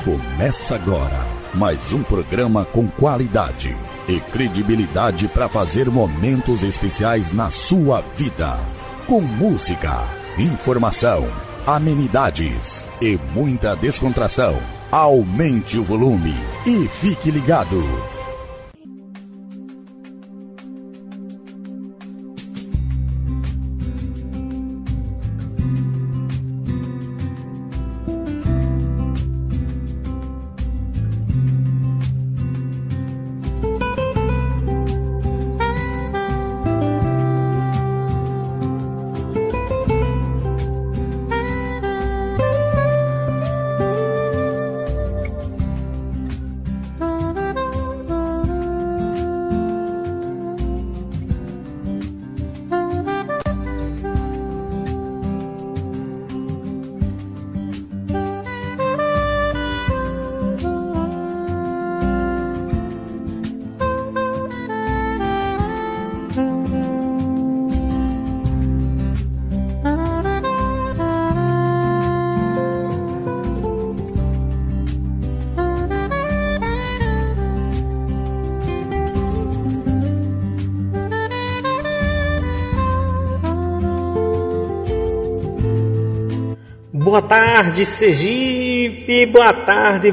Começa agora mais um programa com qualidade e credibilidade para fazer momentos especiais na sua vida. Com música, informação, amenidades e muita descontração. Aumente o volume e fique ligado. Boa tarde, Sergipe, boa tarde,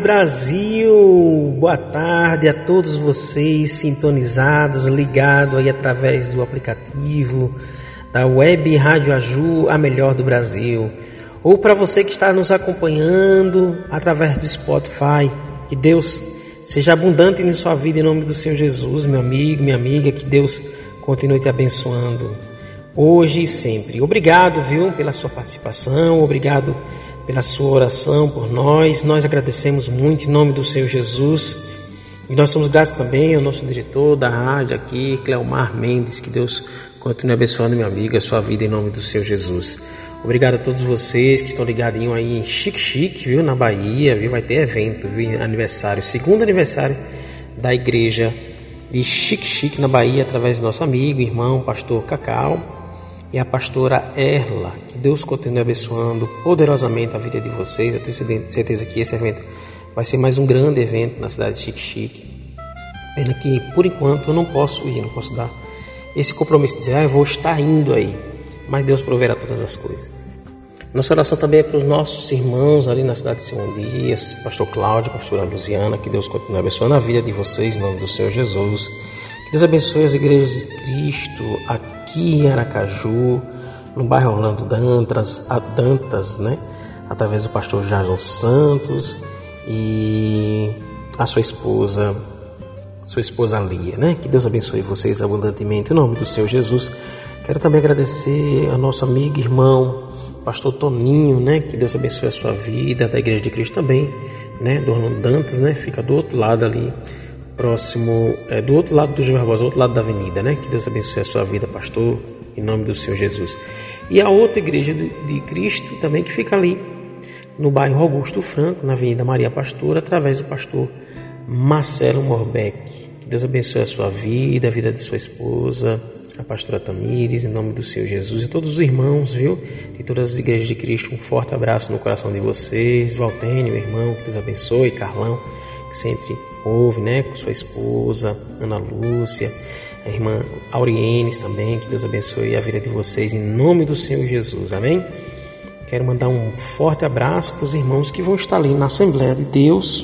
Brasil, boa tarde a todos vocês sintonizados, ligados aí através do aplicativo da Web Rádio Aju, a melhor do Brasil, ou para você que está nos acompanhando através do Spotify. Que Deus seja abundante em sua vida em nome do Senhor Jesus, meu amigo, minha amiga, que Deus continue te abençoando hoje e sempre. Obrigado, viu, pela sua participação, obrigado pela sua oração por nós. Nós agradecemos muito em nome do Senhor Jesus. E nós somos gratos também ao nosso diretor da rádio aqui, Cleomar Mendes. Que Deus continue abençoando, meu amigo, a sua vida em nome do Senhor Jesus. Obrigado a todos vocês que estão ligadinhos aí em Xique, viu, na Bahia, viu, vai ter evento, viu, aniversário, segundo aniversário da igreja de Xique, na Bahia, através do nosso amigo, irmão, pastor Cacau e a pastora Erla. Que Deus continue abençoando poderosamente a vida de vocês. Eu tenho certeza que esse evento vai ser mais um grande evento na cidade de Xique. Pena que, por enquanto, eu não posso ir, não posso dar esse compromisso de dizer, eu vou estar indo aí. Mas Deus proverá todas as coisas. Nossa oração também é para os nossos irmãos ali na cidade de Simão Dias, pastor Cláudio, pastora Luziana. Que Deus continue abençoando a vida de vocês em nome do Senhor Jesus. Que Deus abençoe as igrejas de Cristo aqui em Aracaju, no bairro Orlando Dantas, né? Através do pastor Jason Santos e a sua esposa Lia, né? Que Deus abençoe vocês abundantemente em nome do Senhor Jesus. Quero também agradecer ao nosso amigo e irmão pastor Toninho, né? Que Deus abençoe a sua vida, da igreja de Cristo também, né? Do Orlando Dantas, né? Fica do outro lado ali, próximo, do outro lado do Gil Barbosa, do outro lado da avenida, né? Que Deus abençoe a sua vida, pastor, em nome do Senhor Jesus. E a outra igreja de Cristo também, que fica ali no bairro Augusto Franco, na Avenida Maria Pastora, através do pastor Marcelo Morbeck. Que Deus abençoe a sua vida, a vida de sua esposa, a pastora Tamires, em nome do Senhor Jesus, e todos os irmãos, viu, de todas as igrejas de Cristo. Um forte abraço no coração de vocês. Valtênio, meu irmão, que Deus abençoe. Carlão, que sempre ouve, né, com sua esposa Ana Lúcia, a irmã Aurienes também. Que Deus abençoe a vida de vocês em nome do Senhor Jesus, amém? Quero mandar um forte abraço para os irmãos que vão estar ali na Assembleia de Deus,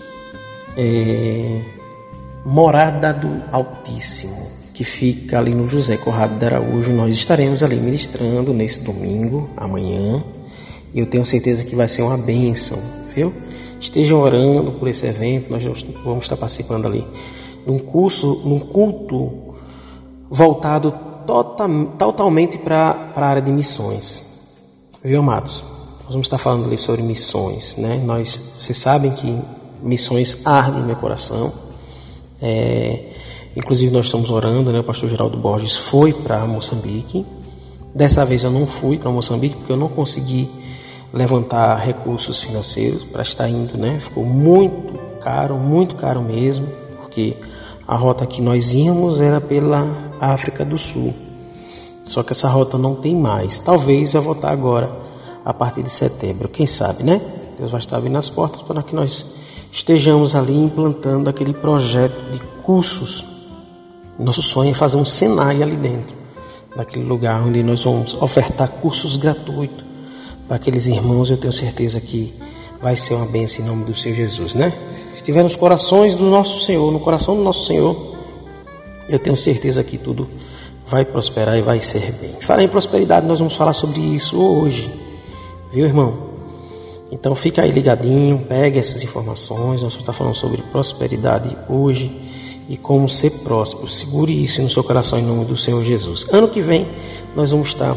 Morada do Altíssimo, que fica ali no José Corrado de Araújo. Nós estaremos ali ministrando nesse domingo, amanhã, e eu tenho certeza que vai ser uma bênção, viu? Estejam orando por esse evento. Nós vamos estar participando ali num culto voltado totalmente para a área de missões, viu, amados? Nós vamos estar falando ali sobre missões, né? Vocês sabem que missões ardem no meu coração. Inclusive nós estamos orando, né? O pastor Geraldo Borges foi para Moçambique. Dessa vez eu não fui para Moçambique porque eu não consegui levantar recursos financeiros para estar indo, né? Ficou muito caro mesmo, porque a rota que nós íamos era pela África do Sul. Só que essa rota não tem mais. Talvez eu voltar agora a partir de setembro, quem sabe, né? Deus vai estar abrindo as portas para que nós estejamos ali implantando aquele projeto de cursos. Nosso sonho é fazer um Senai ali dentro, daquele lugar onde nós vamos ofertar cursos gratuitos para aqueles irmãos. Eu tenho certeza que vai ser uma bênção em nome do Senhor Jesus, né? Se estiver nos corações do nosso Senhor, no coração do nosso Senhor, eu tenho certeza que tudo vai prosperar e vai ser bem. Falar em prosperidade, nós vamos falar sobre isso hoje, viu, irmão? Então fica aí ligadinho, pegue essas informações. Nós vamos estar falando sobre prosperidade hoje e como ser próspero. Segure isso no seu coração em nome do Senhor Jesus. Ano que vem nós vamos estar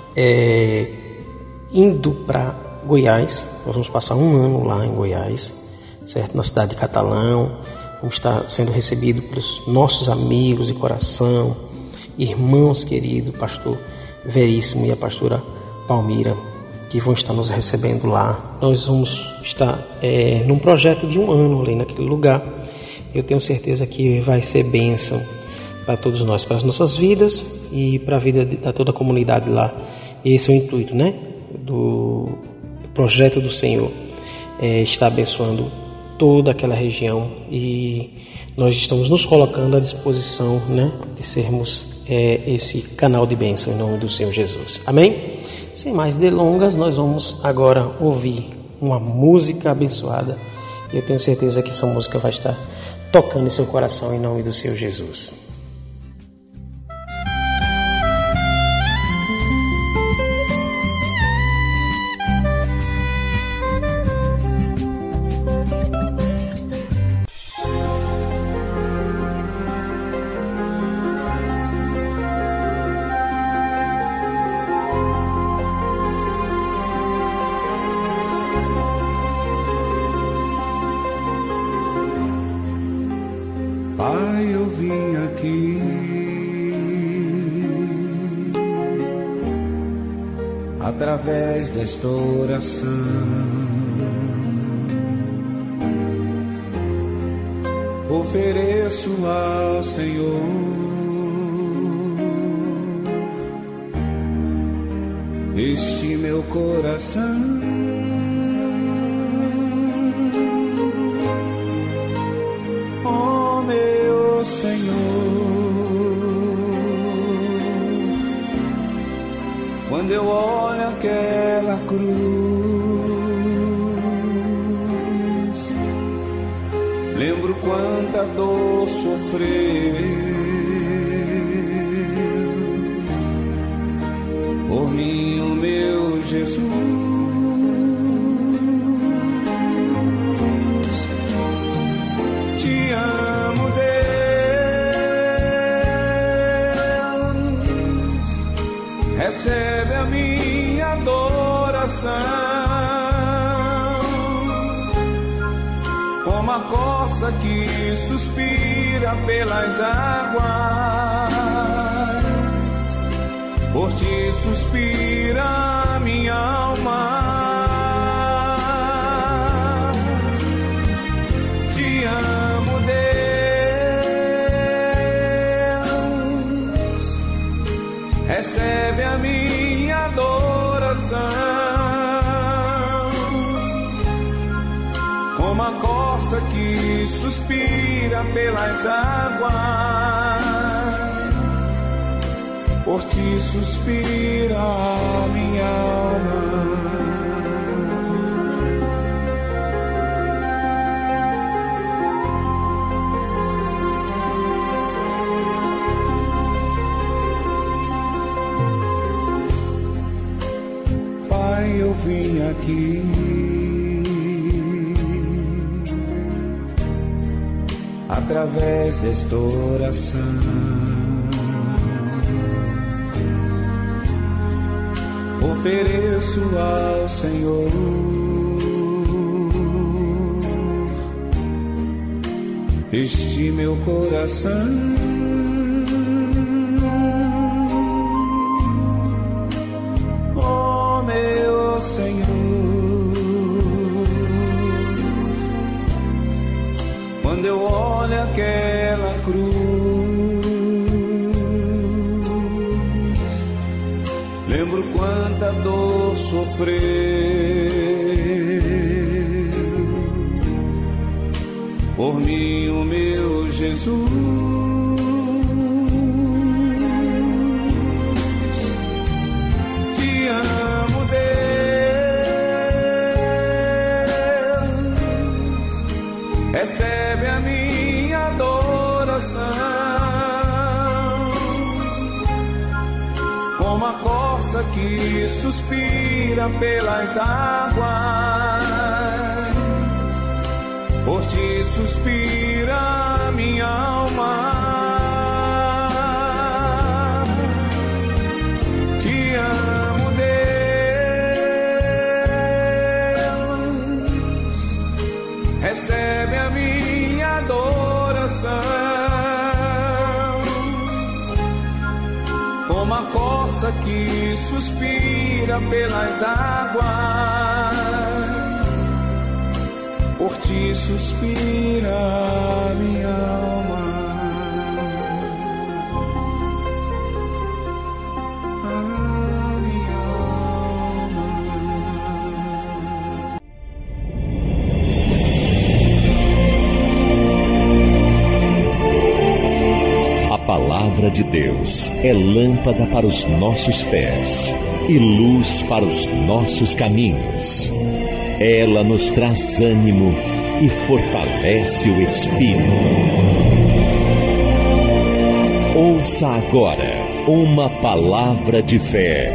indo para Goiás. Nós vamos passar um ano lá em Goiás, certo? Na cidade de Catalão. Vamos estar sendo recebidos pelos nossos amigos de coração, irmãos queridos, pastor Veríssimo e a pastora Palmira, que vão estar nos recebendo lá. Nós vamos estar num projeto de um ano ali naquele lugar. Eu tenho certeza que vai ser bênção para todos nós, para as nossas vidas e para a vida da toda a comunidade lá. Esse é o intuito, né, do projeto do Senhor, está abençoando toda aquela região, e nós estamos nos colocando à disposição, né, de sermos esse canal de bênção em nome do Senhor Jesus. Amém? Sem mais delongas, nós vamos agora ouvir uma música abençoada, e eu tenho certeza que essa música vai estar tocando em seu coração em nome do Senhor Jesus. Pai, eu vim aqui através desta oração ofereço ao Senhor este meu coração. Quando eu olho aquela cruz, lembro quanta dor sofreu por mim o meu Jesus. Te amo, Deus, recebe a minha adoração, como a corça que suspira pelas águas, por ti suspira a minha alma. Te amo, Deus, recebe a minha adoração, como a corça que suspira pelas águas, por ti suspira a minha alma. Pai, eu vim aqui através desta oração ofereço ao Senhor este meu coração. Oh, meu Senhor, quando eu olho aquela cruz, lembro quanta dor sofreu Jesus. Te amo, Deus. Recebe a minha adoração. Como a corça que suspira pelas águas, por ti suspira minha alma. Te amo, Deus. Recebe a minha adoração. Como a corça que suspira pelas águas, por ti suspira minha alma. Minha alma. A palavra de Deus é lâmpada para os nossos pés e luz para os nossos caminhos. Ela nos traz ânimo e fortalece o espírito. Ouça agora uma palavra de fé.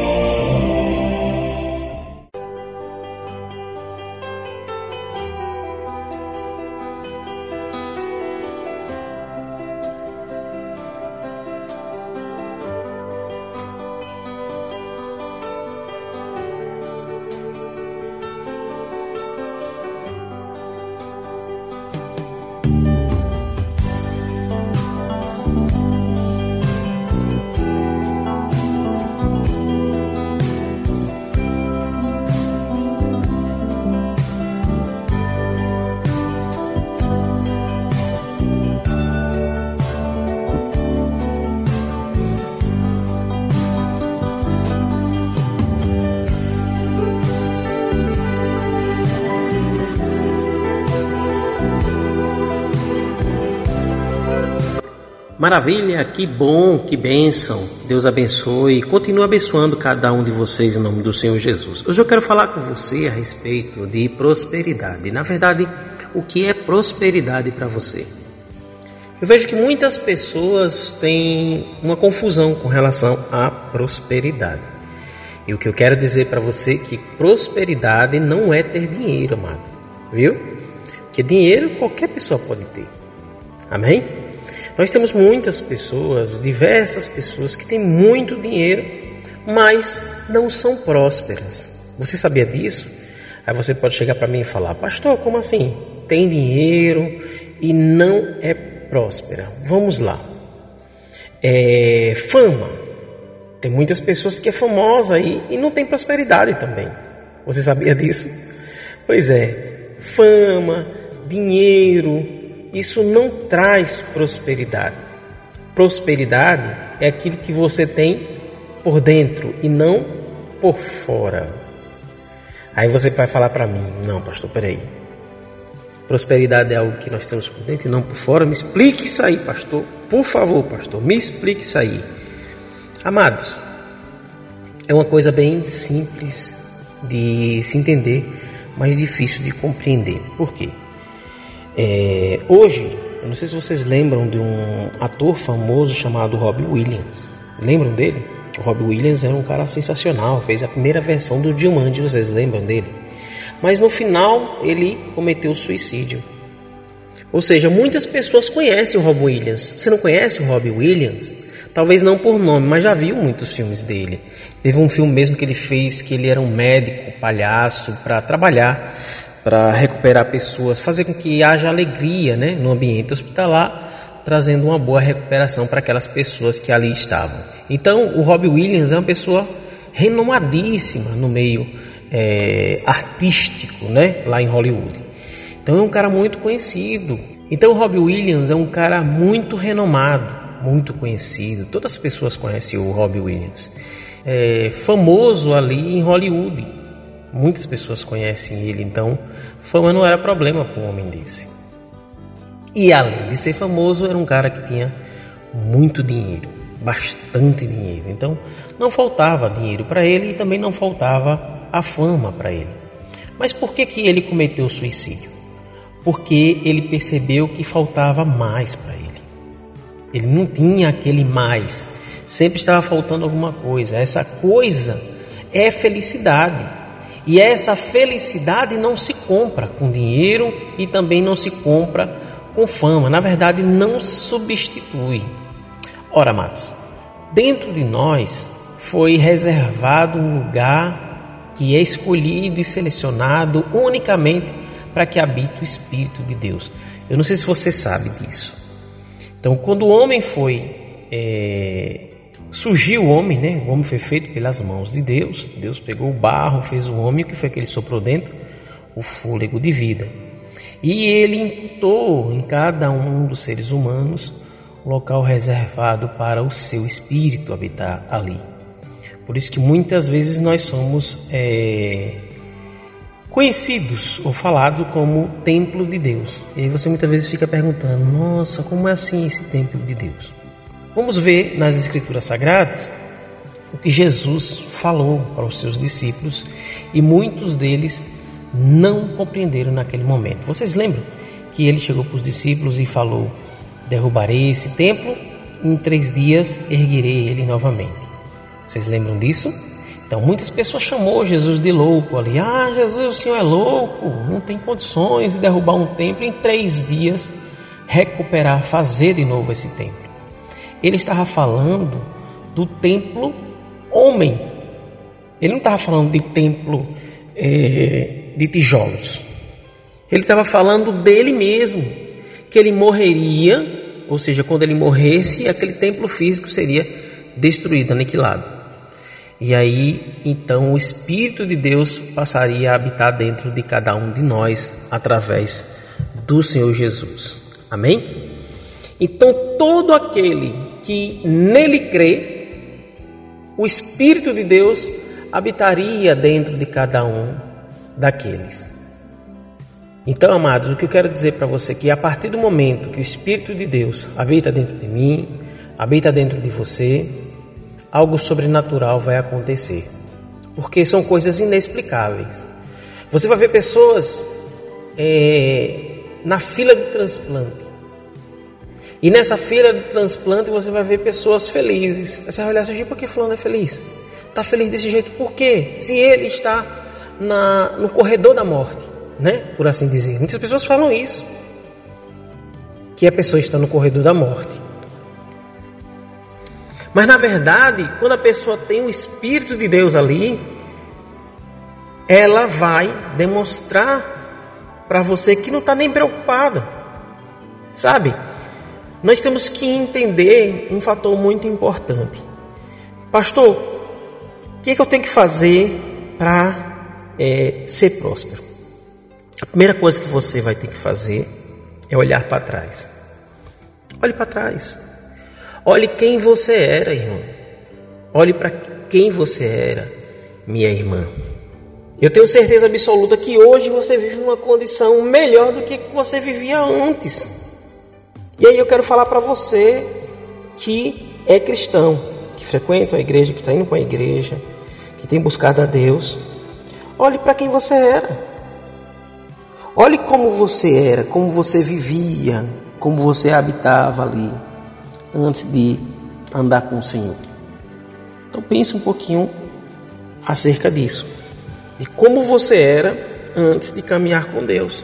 Maravilha, que bom, que bênção. Deus abençoe e continue abençoando cada um de vocês em nome do Senhor Jesus. Hoje eu quero falar com você a respeito de prosperidade. Na verdade, o que é prosperidade para você? Eu vejo que muitas pessoas têm uma confusão com relação à prosperidade. E o que eu quero dizer para você é que prosperidade não é ter dinheiro, amado. Viu? Porque dinheiro qualquer pessoa pode ter. Amém? Nós temos muitas pessoas, diversas pessoas que têm muito dinheiro, mas não são prósperas. Você sabia disso? Aí você pode chegar para mim e falar: pastor, como assim? Tem dinheiro e não é próspera. Vamos lá. Fama. Tem muitas pessoas que é famosa e não tem prosperidade também. Você sabia disso? Pois é. Fama, dinheiro, isso não traz prosperidade. Prosperidade é aquilo que você tem por dentro e não por fora. Aí você vai falar para mim: não, pastor, peraí. Prosperidade é algo que nós temos por dentro e não por fora. Me explique isso aí, pastor. Por favor, pastor, me explique isso aí. Amados, é uma coisa bem simples de se entender, mas difícil de compreender. Por quê? Hoje, eu não sei se vocês lembram de um ator famoso chamado Robbie Williams. Lembram dele? O Robbie Williams era um cara sensacional, fez a primeira versão do Jumanji, vocês lembram dele? Mas no final ele cometeu suicídio. Ou seja, muitas pessoas conhecem o Robbie Williams. Você não conhece o Robbie Williams? Talvez não por nome, mas já viu muitos filmes dele. Teve um filme mesmo que ele fez, que ele era um médico, palhaço, para trabalhar, para recuperar pessoas, fazer com que haja alegria, né, no ambiente hospitalar, trazendo uma boa recuperação para aquelas pessoas que ali estavam. Então, o Robbie Williams é uma pessoa renomadíssima no meio artístico, né, lá em Hollywood. Então, é um cara muito conhecido. Então, o Robbie Williams é um cara muito renomado, muito conhecido. Todas as pessoas conhecem o Robbie Williams. Famoso ali em Hollywood. Muitas pessoas conhecem ele, então fama não era problema para um homem desse. E além de ser famoso, era um cara que tinha muito dinheiro, bastante dinheiro. Então não faltava dinheiro para ele e também não faltava a fama para ele. Mas por que ele cometeu suicídio? Porque ele percebeu que faltava mais para ele. Ele não tinha aquele mais, sempre estava faltando alguma coisa. Essa coisa é felicidade. E essa felicidade não se compra com dinheiro e também não se compra com fama. Na verdade, não se substitui. Ora, amados, dentro de nós foi reservado um lugar que é escolhido e selecionado unicamente para que habite o Espírito de Deus. Eu não sei se você sabe disso. Então, quando o homem surgiu o homem, né? O homem foi feito pelas mãos de Deus. Deus pegou o barro, fez o homem. O que foi que ele soprou dentro? O fôlego de vida. E ele imputou em cada um dos seres humanos um local reservado para o seu espírito habitar ali. Por isso que muitas vezes nós somos conhecidos ou falados como templo de Deus. E aí você muitas vezes fica perguntando: nossa, como é assim esse templo de Deus? Vamos ver nas Escrituras Sagradas o que Jesus falou para os seus discípulos e muitos deles não compreenderam naquele momento. Vocês lembram que ele chegou para os discípulos e falou: derrubarei esse templo, em 3 dias erguerei ele novamente. Vocês lembram disso? Então muitas pessoas chamou Jesus de louco ali. Ah, Jesus, o Senhor é louco, não tem condições de derrubar um templo em 3 dias, recuperar, fazer de novo esse templo. Ele estava falando do templo homem. Ele não estava falando de templo de tijolos. Ele estava falando dele mesmo, que ele morreria, ou seja, quando ele morresse, aquele templo físico seria destruído, aniquilado. E aí, então, o Espírito de Deus passaria a habitar dentro de cada um de nós, através do Senhor Jesus. Amém? Então, todo aquele que nele crê, o Espírito de Deus habitaria dentro de cada um daqueles. Então, amados, o que eu quero dizer para você é que a partir do momento que o Espírito de Deus habita dentro de mim, habita dentro de você, algo sobrenatural vai acontecer, porque são coisas inexplicáveis. Você vai ver pessoas na fila de transplante, e nessa fila de transplante você vai ver pessoas felizes. Você vai olhar assim: por que fulano é feliz? Está feliz desse jeito por quê? Se ele está no corredor da morte, né? Por assim dizer. Muitas pessoas falam isso, que a pessoa está no corredor da morte. Mas na verdade, quando a pessoa tem o Espírito de Deus ali, ela vai demonstrar para você que não está nem preocupada. Sabe? Nós temos que entender um fator muito importante. Pastor, o que eu tenho que fazer para ser próspero? A primeira coisa que você vai ter que fazer é olhar para trás. Olhe para trás. Olhe quem você era, irmão. Olhe para quem você era, minha irmã. Eu tenho certeza absoluta que hoje você vive numa condição melhor do que você vivia antes. E aí eu quero falar para você que é cristão, que frequenta a igreja, que está indo para a igreja, que tem buscado a Deus. Olhe para quem você era. Olhe como você era, como você vivia, como você habitava ali, antes de andar com o Senhor. Então pense um pouquinho acerca disso, de como você era antes de caminhar com Deus.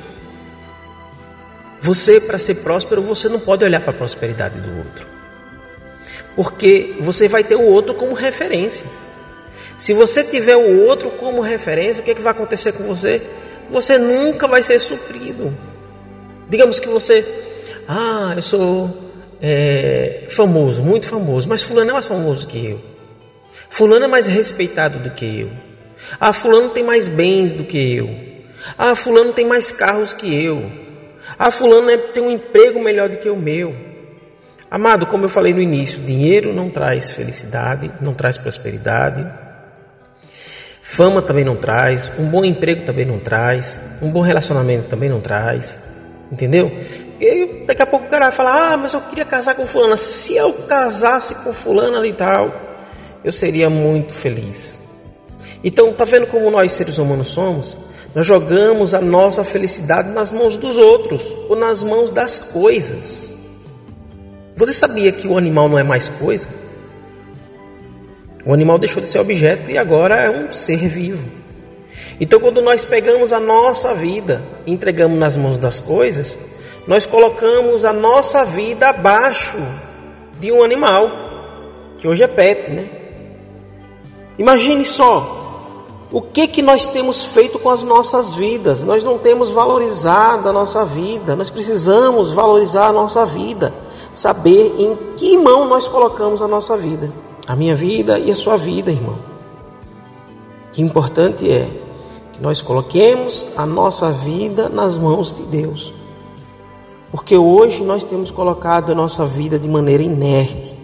Você, para ser próspero, você não pode olhar para a prosperidade do outro, porque você vai ter o outro como referência. Se você tiver o outro como referência, o que vai acontecer com você? Você nunca vai ser suprido. Digamos que você, eu sou famoso, muito famoso, mas fulano é mais famoso que eu. Fulano é mais respeitado do que eu. Fulano tem mais bens do que eu. Fulano tem mais carros que eu. Fulano tem um emprego melhor do que o meu. Amado, como eu falei no início, dinheiro não traz felicidade, não traz prosperidade. Fama também não traz, um bom emprego também não traz, um bom relacionamento também não traz. Entendeu? Porque daqui a pouco o cara vai falar, mas eu queria casar com fulana. Se eu casasse com fulana e tal, eu seria muito feliz. Então, tá vendo como nós seres humanos somos? Nós jogamos a nossa felicidade nas mãos dos outros, ou nas mãos das coisas. Você sabia que o animal não é mais coisa? O animal deixou de ser objeto e agora é um ser vivo. Então, quando nós pegamos a nossa vida e entregamos nas mãos das coisas, nós colocamos a nossa vida abaixo de um animal, que hoje é pet, né? Imagine só, o que nós temos feito com as nossas vidas? Nós não temos valorizado a nossa vida, nós precisamos valorizar a nossa vida, saber em que mão nós colocamos a nossa vida. A minha vida e a sua vida, irmão. O que é importante é que nós coloquemos a nossa vida nas mãos de Deus. Porque hoje nós temos colocado a nossa vida de maneira inerte,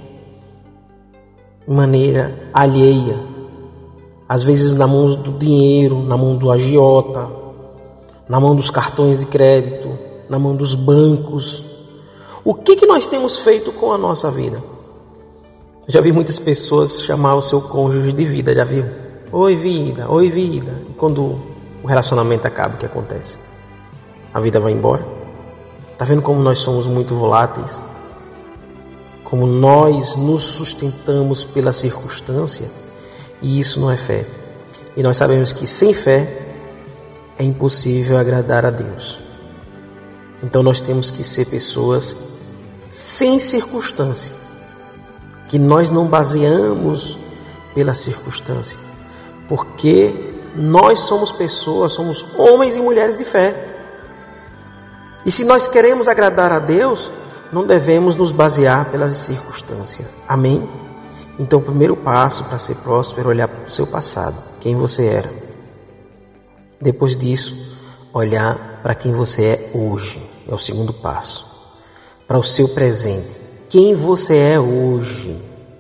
de maneira alheia. Às vezes na mão do dinheiro, na mão do agiota, na mão dos cartões de crédito, na mão dos bancos. O que nós temos feito com a nossa vida? Já vi muitas pessoas chamar o seu cônjuge de vida, já viu? Oi vida, oi vida. E quando o relacionamento acaba, o que acontece? A vida vai embora. Está vendo como nós somos muito voláteis? Como nós nos sustentamos pela circunstância? E isso não é fé. E nós sabemos que sem fé é impossível agradar a Deus. Então nós temos que ser pessoas sem circunstância, que nós não baseamos pela circunstância, porque nós somos pessoas, somos homens e mulheres de fé. E se nós queremos agradar a Deus, não devemos nos basear pela circunstância. Amém? Então o primeiro passo para ser próspero é olhar para o seu passado, quem você era. Depois disso, olhar para quem você é hoje, é o segundo passo. Para o seu presente, quem você é hoje.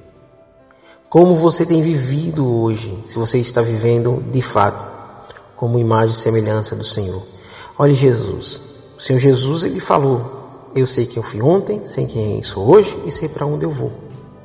Como você tem vivido hoje, se você está vivendo de fato como imagem e semelhança do Senhor. Olhe Jesus, o Senhor Jesus, ele falou: eu sei quem eu fui ontem, sei quem sou hoje e sei para onde eu vou.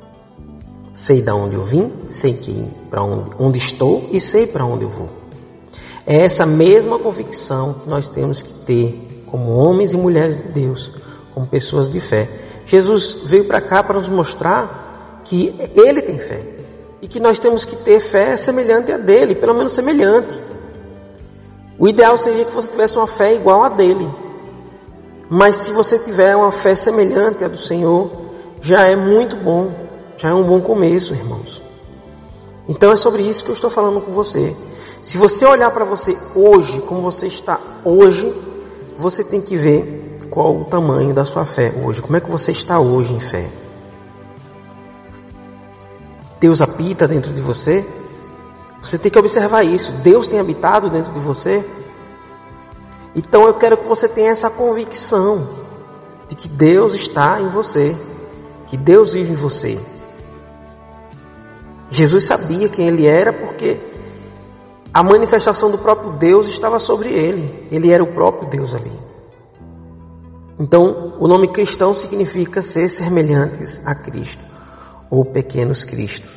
Sei de onde eu vim, sei para onde estou e sei para onde eu vou. É essa mesma convicção que nós temos que ter como homens e mulheres de Deus, como pessoas de fé. Jesus veio para cá para nos mostrar que Ele tem fé e que nós temos que ter fé semelhante a dele, pelo menos semelhante. O ideal seria que você tivesse uma fé igual a dele, mas se você tiver uma fé semelhante à do Senhor, já é muito bom, já é um bom começo, irmãos. Então é sobre isso que eu estou falando com você. Se você olhar para você hoje, como você está hoje, você tem que ver qual o tamanho da sua fé hoje. Como é que você está hoje em fé? Deus habita dentro de você? Você tem que observar isso. Deus tem habitado dentro de você? Então eu quero que você tenha essa convicção de que Deus está em você, que Deus vive em você. Jesus sabia quem Ele era porque a manifestação do próprio Deus estava sobre Ele. Ele era o próprio Deus ali. Então, o nome cristão significa ser semelhantes a Cristo, ou pequenos cristos.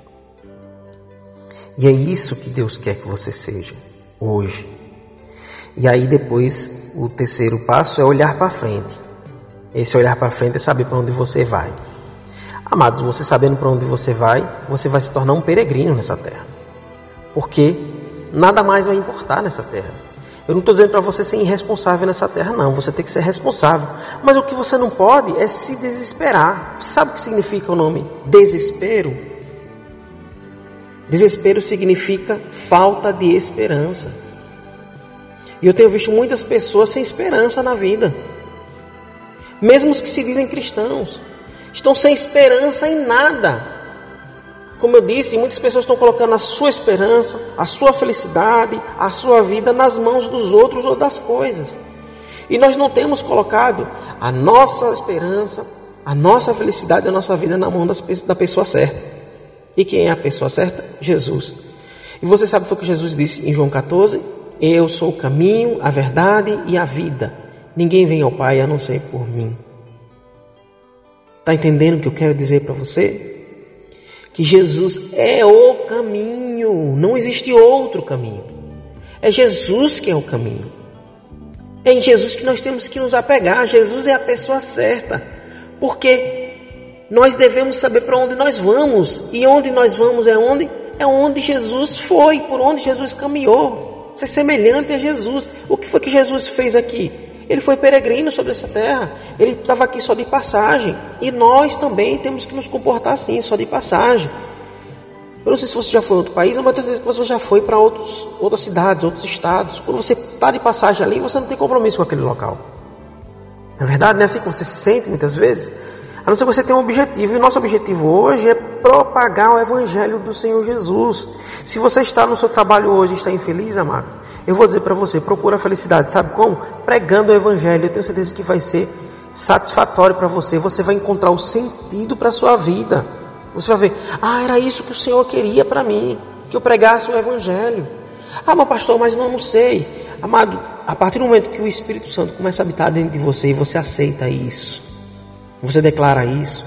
E é isso que Deus quer que você seja hoje. E aí depois, o terceiro passo é olhar para frente. Esse olhar para frente é saber para onde você vai. Amados, você sabendo para onde você vai se tornar um peregrino nessa terra. Porque nada mais vai importar nessa terra. Eu não estou dizendo para você ser irresponsável nessa terra, não. Você tem que ser responsável. Mas o que você não pode é se desesperar. Você sabe o que significa o nome desespero? Desespero significa falta de esperança. E eu tenho visto muitas pessoas sem esperança na vida. Mesmo os que se dizem cristãos, estão sem esperança em nada. Como eu disse, muitas pessoas estão colocando a sua esperança, a sua felicidade, a sua vida nas mãos dos outros ou das coisas. E nós não temos colocado a nossa esperança, a nossa felicidade, a nossa vida na mão da pessoa certa. E quem é a pessoa certa? Jesus. E você sabe o que Jesus disse em João 14? Eu sou o caminho, a verdade e a vida. ninguém vem ao Pai a não ser por mim. Está entendendo o que eu quero dizer para você? Que Jesus é o caminho, não existe outro caminho. É Jesus que é o caminho. É em Jesus que nós temos que nos apegar. Jesus é a pessoa certa, porque nós devemos saber para onde nós vamos, e onde nós vamos é onde Jesus foi, por onde Jesus caminhou. Ser semelhante a Jesus. O que foi que Jesus fez aqui? Ele foi peregrino sobre essa terra. Ele estava aqui só de passagem. E nós também temos que nos comportar assim, só de passagem. Eu não sei se você já foi em outro país, mas eu tenho certeza que você já foi para outras cidades, outros estados. Quando você está de passagem ali, você não tem compromisso com aquele local. Na verdade, não é assim que você se sente muitas vezes. A não ser que você tenha um objetivo. E o nosso objetivo hoje é propagar o Evangelho do Senhor Jesus. Se você está no seu trabalho hoje e está infeliz, amado, eu vou dizer para você, procura a felicidade. Sabe como? Pregando o Evangelho. Eu tenho certeza que vai ser satisfatório para você. Você vai encontrar o sentido para a sua vida. Você vai ver, era isso que o Senhor queria para mim, que eu pregasse o Evangelho. Mas pastor, mas não sei. Amado, a partir do momento que o Espírito Santo começa a habitar dentro de você e você aceita isso, você declara isso,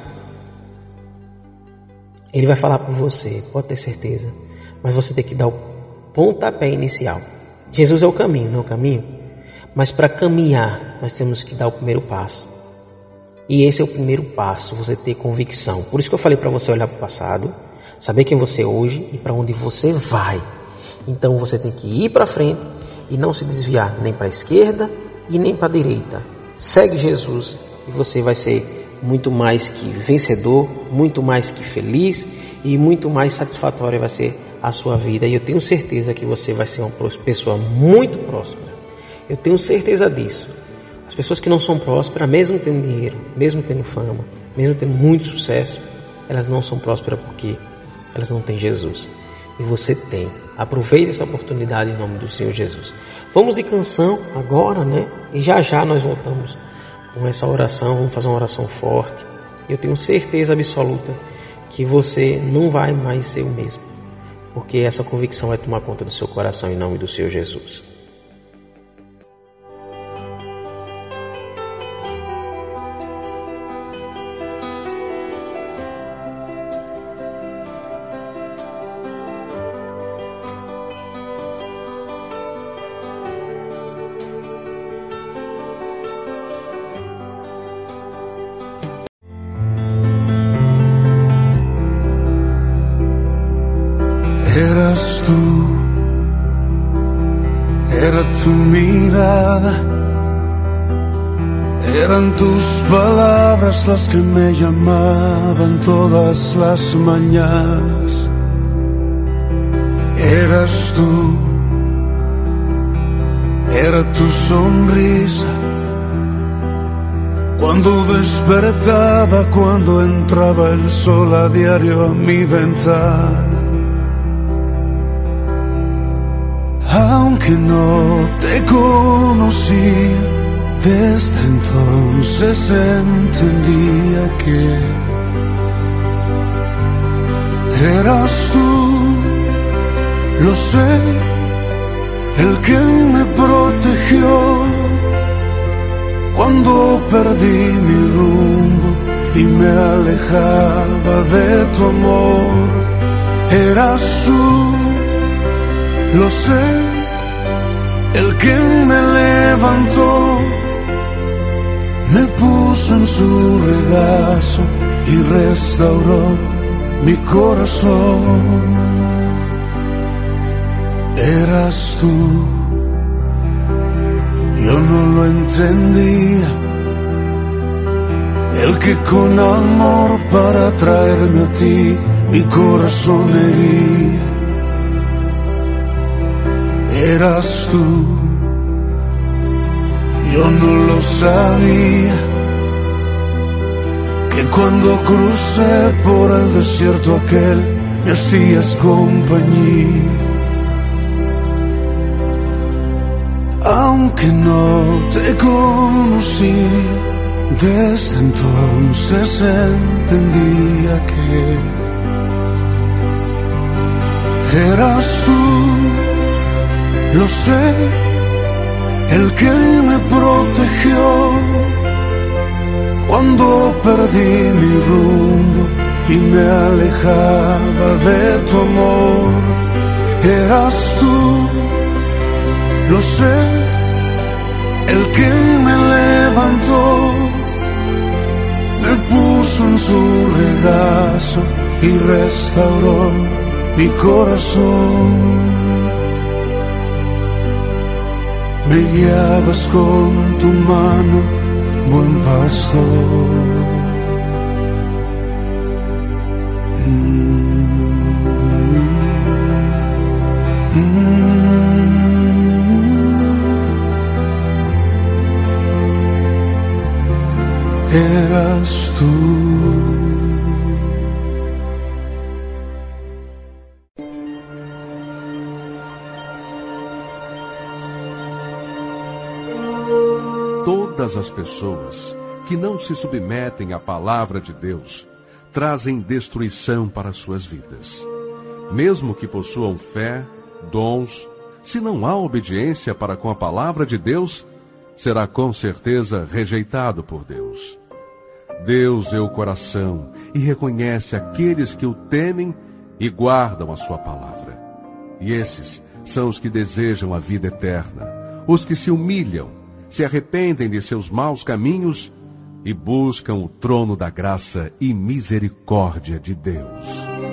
Ele vai falar por você, pode ter certeza. Mas você tem que dar o pontapé inicial. Jesus é o caminho, não é o caminho? Mas para caminhar, nós temos que dar o primeiro passo. E esse é o primeiro passo, você ter convicção. Por isso que eu falei para você olhar para o passado, saber quem você é hoje e para onde você vai. Então você tem que ir para frente e não se desviar nem para a esquerda e nem para a direita. Segue Jesus e você vai ser muito mais que vencedor, muito mais que feliz e muito mais satisfatória vai ser a sua vida. E eu tenho certeza que você vai ser uma pessoa muito próspera. Eu tenho certeza disso. As pessoas que não são prósperas, mesmo tendo dinheiro, mesmo tendo fama, mesmo tendo muito sucesso, elas não são prósperas porque elas não têm Jesus. E você tem. Aproveite essa oportunidade em nome do Senhor Jesus. Vamos de canção agora, né? E já nós voltamos com essa oração. Vamos fazer uma oração forte. Eu tenho certeza absoluta que você não vai mais ser o mesmo, porque essa convicção vai tomar conta do seu coração em nome do Senhor Jesus. Eras tú, era tu mirada, eran tus palabras las que me llamaban todas las mañanas. Eras tú, era tu sonrisa, cuando despertaba, cuando entraba el sol a diario a mi ventana. Aunque no te conocía, desde entonces entendía que eras tú, lo sé, el que me protegió cuando perdí mi rumbo y me alejaba de tu amor. Eras tú, lo sé, el que me levantó, me puso en su regazo y restauró mi corazón. Eras tú, yo no lo entendía, el que con amor para traerme a ti mi corazón hería. Eras tú, yo no lo sabía, que cuando crucé por el desierto aquel me hacías compañía. Aunque no te conocí, desde entonces entendía que eras tú, lo sé, el que me protegió cuando perdí mi rumbo y me alejaba de tu amor. Eras tú, lo sé, el que me levantó, me puso en su regazo y restauró mi corazón. Me guiabas con tu mano, buen pastor. Eras tú. Todas as pessoas que não se submetem à palavra de Deus trazem destruição para suas vidas. Mesmo que possuam fé, dons, se não há obediência para com a palavra de Deus, será com certeza rejeitado por Deus. Deus vê o coração e reconhece aqueles que o temem e guardam a sua palavra. E esses são os que desejam a vida eterna, os que se humilham, se arrependem de seus maus caminhos e buscam o trono da graça e misericórdia de Deus.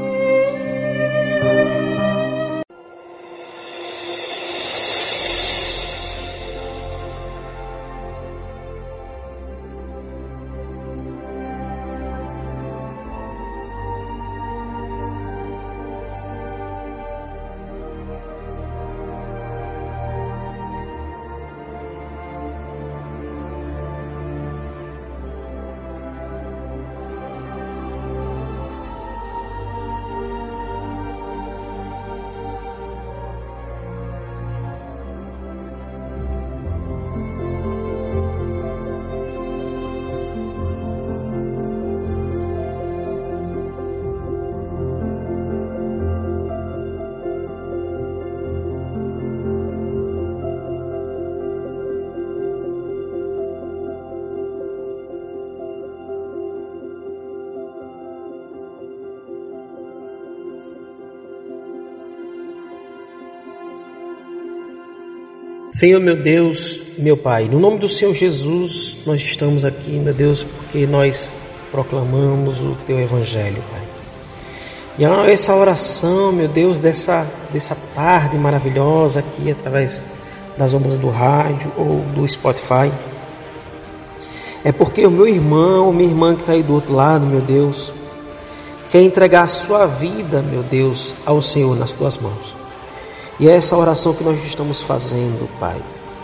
Senhor, meu Deus, meu Pai, no nome do Senhor Jesus, nós estamos aqui, meu Deus, porque nós proclamamos o Teu Evangelho, Pai. E essa oração, meu Deus, dessa tarde maravilhosa aqui, através das ondas do rádio ou do Spotify, é porque o meu irmão, minha irmã que está aí do outro lado, meu Deus, quer entregar a sua vida, meu Deus, ao Senhor nas Tuas mãos. E é essa oração que nós estamos fazendo, Pai.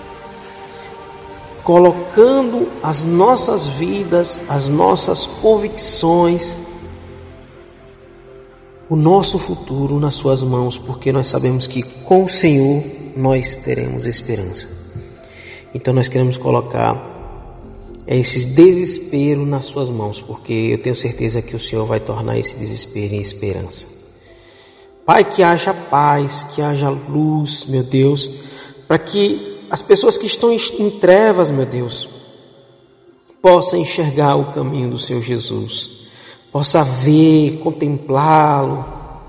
Colocando as nossas vidas, as nossas convicções, o nosso futuro nas Suas mãos, porque nós sabemos que com o Senhor nós teremos esperança. Então nós queremos colocar esse desespero nas Suas mãos, porque eu tenho certeza que o Senhor vai tornar esse desespero em esperança. Pai, que haja paz, que haja luz, meu Deus, para que as pessoas que estão em trevas, meu Deus, possam enxergar o caminho do Senhor Jesus, possa ver, contemplá-lo,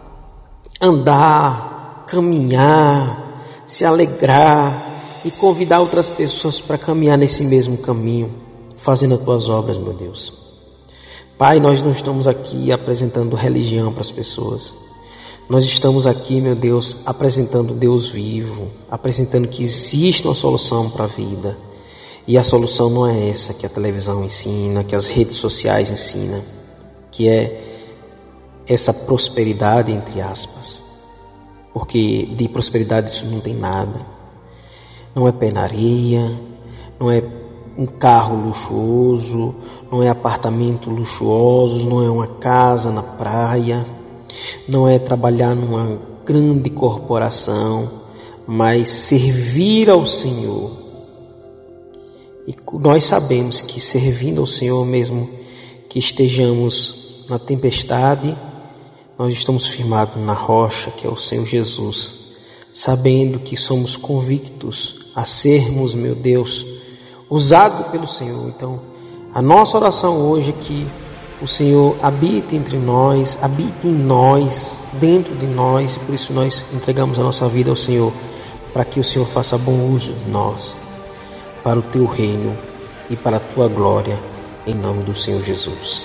andar, caminhar, se alegrar e convidar outras pessoas para caminhar nesse mesmo caminho, fazendo as Tuas obras, meu Deus. Pai, nós não estamos aqui apresentando religião para as pessoas. Nós estamos aqui, meu Deus, apresentando Deus vivo, apresentando que existe uma solução para a vida. E a solução não é essa que a televisão ensina, que as redes sociais ensinam, que é essa prosperidade, entre aspas. Porque de prosperidade isso não tem nada. Não é pé na areia, não é um carro luxuoso, não é apartamento luxuoso, não é uma casa na praia. Não é trabalhar numa grande corporação, mas servir ao Senhor. E nós sabemos que servindo ao Senhor, mesmo que estejamos na tempestade, nós estamos firmados na rocha, que é o Senhor Jesus, sabendo que somos convictos a sermos, meu Deus, usados pelo Senhor. Então, a nossa oração hoje é que o Senhor habite entre nós, habite em nós, dentro de nós, e por isso nós entregamos a nossa vida ao Senhor, para que o Senhor faça bom uso de nós, para o Teu reino e para a Tua glória, em nome do Senhor Jesus.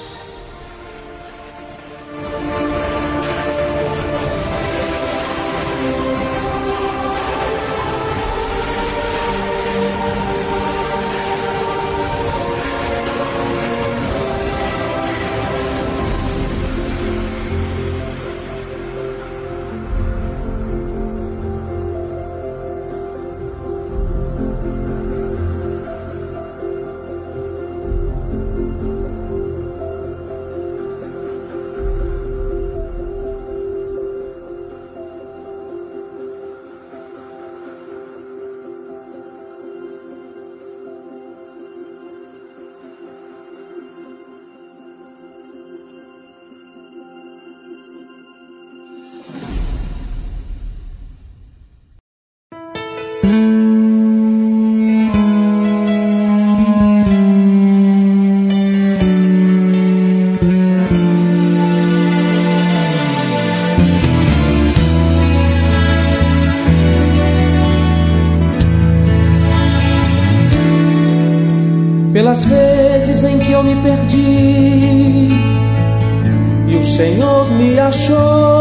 Pelas vezes em que eu me perdi e o Senhor me achou,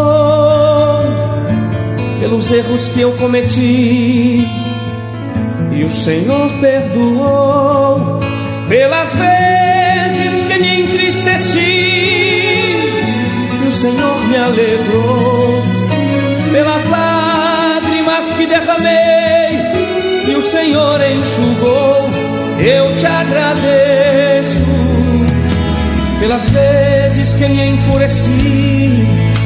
pelos erros que eu cometi e o Senhor perdoou, pelas vezes que me entristeci e o Senhor me alegrou, pelas lágrimas que derramei e o Senhor enxugou. Eu te agradeço pelas vezes que me enfureci,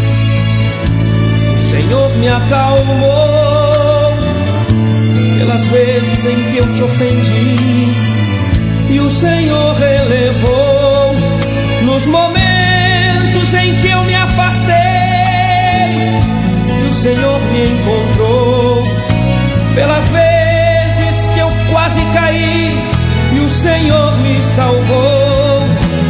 o Senhor me acalmou, pelas vezes em que eu te ofendi e o Senhor relevou, nos momentos em que eu me afastei e o Senhor me encontrou, pelas vezes que eu quase caí e o Senhor me salvou.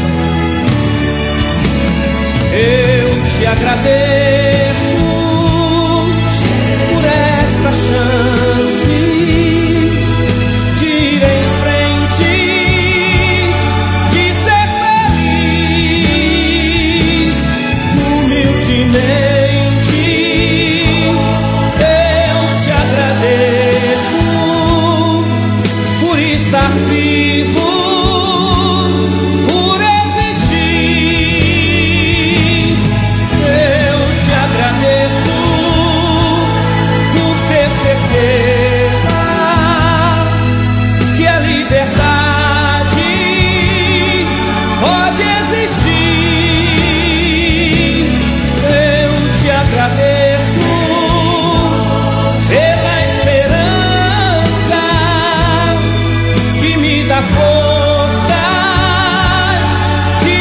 Eu te agradeço por esta chance de ir em frente, de ser feliz, humildemente. Eu te agradeço por estar vivo, por existir. Eu te agradeço por ter certeza que a liberdade pode existir. Eu te agradeço pela esperança que me dá forças de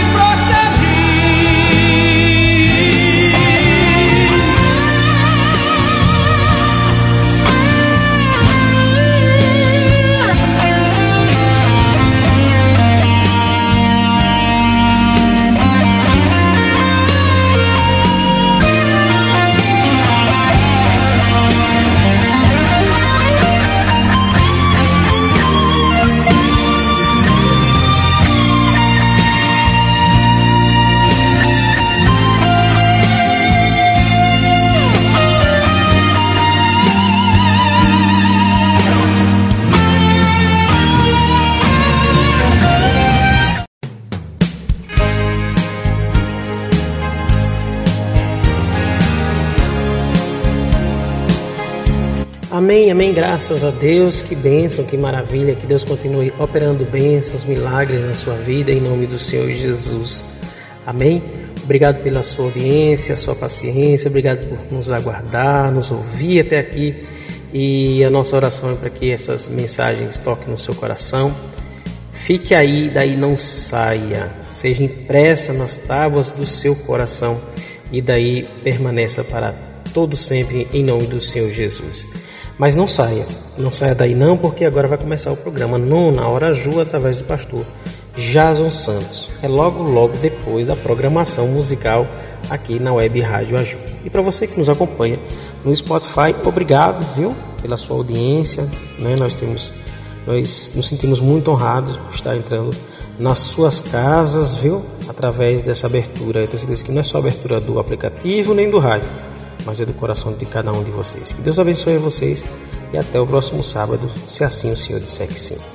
Amém, amém, graças a Deus, que bênção, que maravilha, que Deus continue operando bênçãos, milagres na sua vida, em nome do Senhor Jesus, amém? Obrigado pela sua audiência, sua paciência, obrigado por nos aguardar, nos ouvir até aqui, e a nossa oração é para que essas mensagens toquem no seu coração, fique aí, daí não saia, seja impressa nas tábuas do seu coração, e daí permaneça para todo sempre, em nome do Senhor Jesus. Mas não saia daí não, porque agora vai começar o programa Nona Hora Ju, através do pastor Jason Santos. É logo depois da programação musical aqui na Web Rádio Aju. E para você que nos acompanha no Spotify, obrigado, viu, pela sua audiência, né? Nós nos sentimos muito honrados por estar entrando nas suas casas, viu, através dessa abertura. Eu tenho certeza que não é só a abertura do aplicativo nem do rádio, mas é do coração de cada um de vocês. Que Deus abençoe vocês e até o próximo sábado, se assim o Senhor disser que sim.